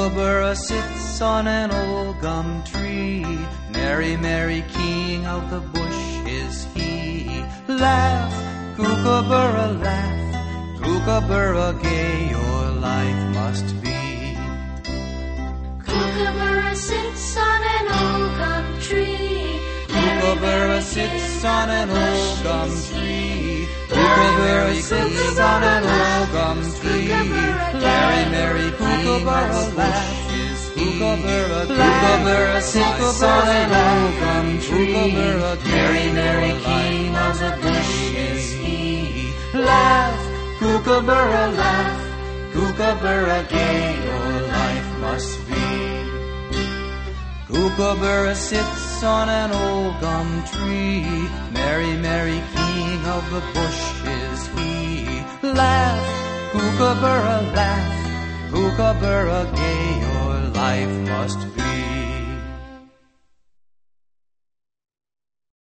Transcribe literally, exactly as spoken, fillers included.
Kookaburra sits on an old gum tree. Merry, merry king of the bush is he. Laugh, Kookaburra, laugh, Kookaburra gay your life must be. Kookaburra sits on an old gum tree. Kookaburra sits on an old gum tree. Kookaburra sits on an old gum tree. Merry, merry Kookaburra laughs. Kookaburra, Kookaburra sits on an old gum tree. Merry, merry king of the bush is he. Laugh, Kookaburra, laugh, Kookaburra gay your life must be. Kookaburra sits on an old gum tree. Merry, merry king of the bush is he. Laugh, Kookaburra, laugh, Kookaburra gay your life must be.